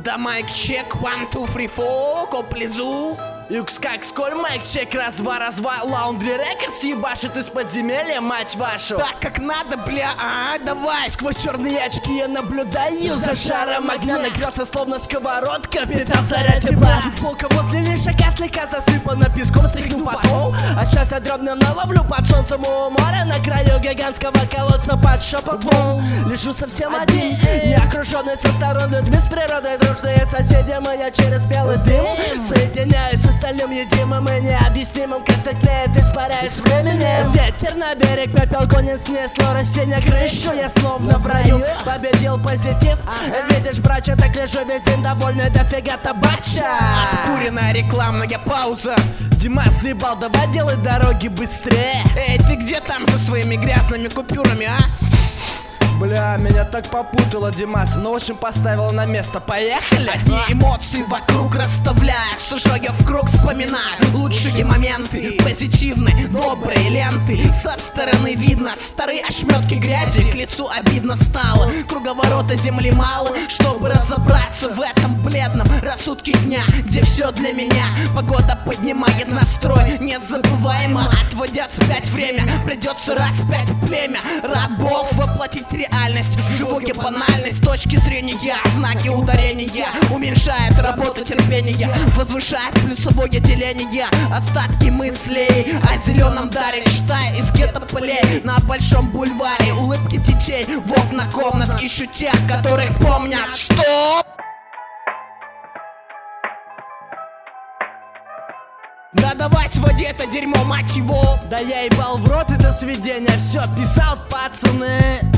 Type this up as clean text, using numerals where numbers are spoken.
Да майк чек, 1, 2, 3, 4, коплизу. Юкс как сколь, майк чек, раз-два, Лаундри Рекордс ебашит из подземелья, мать вашу. Так как надо, бля, давай. Сквозь черные очки я наблюдаю за шаром огня. Нагрелся словно сковородка, впитав заряд тепла. Полка возле лишака слегка засыпана песком, стряхну потом. А сейчас я дробным наловлю под солнцем у моря на краю гигантского колодца под шепотом. Лежу совсем один, не окруженный со сторон людьми, с природой дружные соседи. Я через белый дым соединяюсь с остальным едимым и необъяснимым, как светлеет, испаряясь временем. Ветер на берег, пепел гонит, снесло растения крышу. Я словно в раю победил позитив. Видишь, брача, так лежу весь день довольный, дофига табача. Обкуренная рекламная пауза. Димас заебал, давай делай дороги быстрее. Эй, ты где там со своими грязными купюрами, а? Бля, меня так попутало, Димас. Ну, в общем, поставила на место. Поехали? Одни эмоции вокруг расставляю, сужая в круг, вспоминаю лучшие моменты, позитивные, добрые ленты. Со стороны видно старые ошметки грязи, к лицу обидно стало. Круговорота земли мало, чтобы разобраться в этом бледном рассудке дня, где все для меня. Погода поднимает настрой, незабываемо, отводя вспять время. Придется распять племя рабов, воплотить реальность. Живую банальность с точки зрения, знаки ударения уменьшает работу терпения, возвышает плюсовое деление. Остатки мыслей о зеленом даре, читая из гетто полей на большом бульваре. Улыбки детей в окна комнат, ищу тех, которых помнят. Стоп! Да давай своди это дерьмо, мать его. Да я ебал в рот это сведение, все, писал, пацаны.